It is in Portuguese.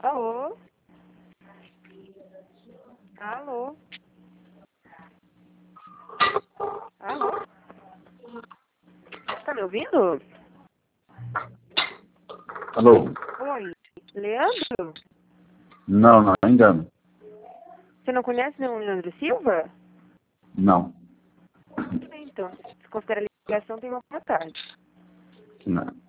Alô? Alô? Alô? Tá me ouvindo? Alô? Oi. Leandro? Não, ainda não. Você não conhece nenhum Leandro Silva? Não. Então, se considera a ligação, tem uma boa tarde. Não.